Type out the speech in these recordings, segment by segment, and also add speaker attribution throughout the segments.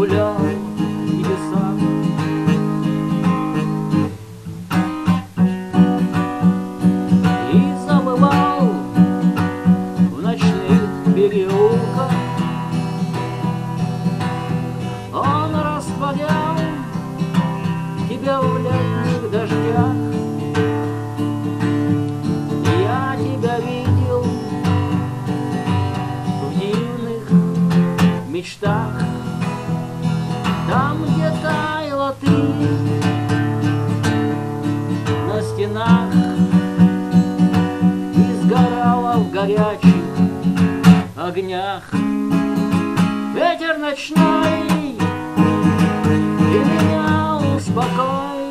Speaker 1: гулял в небесах. И забывал в ночных переулках. Он растворял тебя в летних дождях. Я тебя видел в дивных мечтах, там, где таяла ты на стенах и сгорала в горячих огнях. Ветер ночной, ты меня успокой,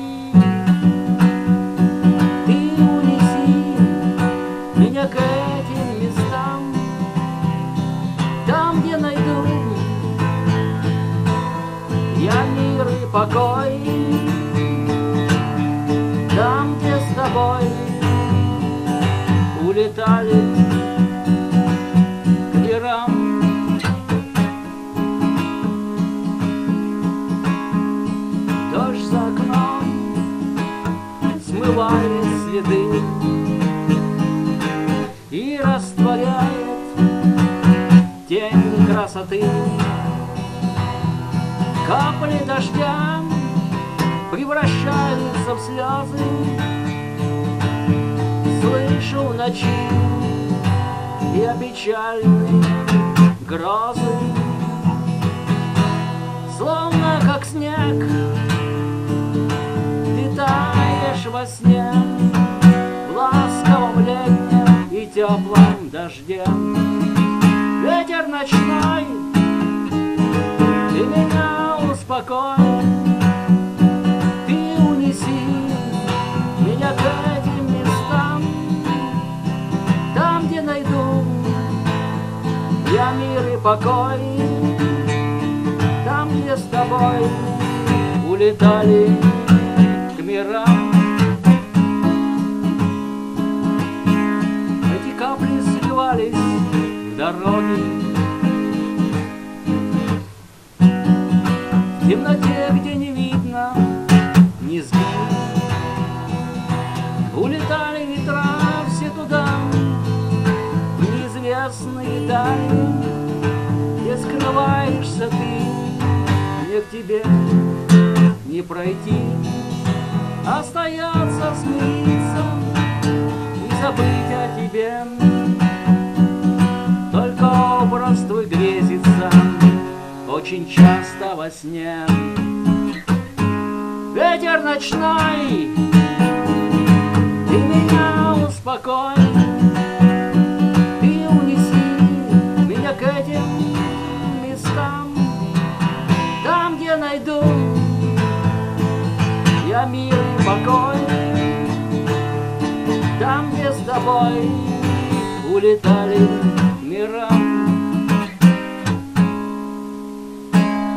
Speaker 1: ты унеси меня к этим местам, там, где найду я мир и покой, там, где с тобой улетали к мирам. Дождь за окном смывает следы и растворяет тень красоты. Капли дождя превращаются в слезы. Слышу в ночи я печальные грозы, словно как снег ты таешь во сне, в ласковом летнем и теплом дожде. Ветер ночной, ты меня успокой, ты унеси меня к этим местам, там, где найду я мир и покой, там, где с тобой улетали к мирам. Эти капли сливались в дороги, в темноте, где не видно низги. Улетали ветра все туда, в неизвестные дали, где скрываешься ты, мне к тебе не пройти. Остается смириться и забыть о тебе, только образ твой грезится очень часто во сне. Ветер ночной, ты меня успокой, ты унеси меня к этим местам, там, где найду я мир и покой, там, где с тобой улетали к мирам.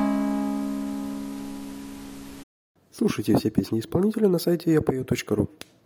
Speaker 2: Слушайте все песни исполнителя на сайте yapою.ru.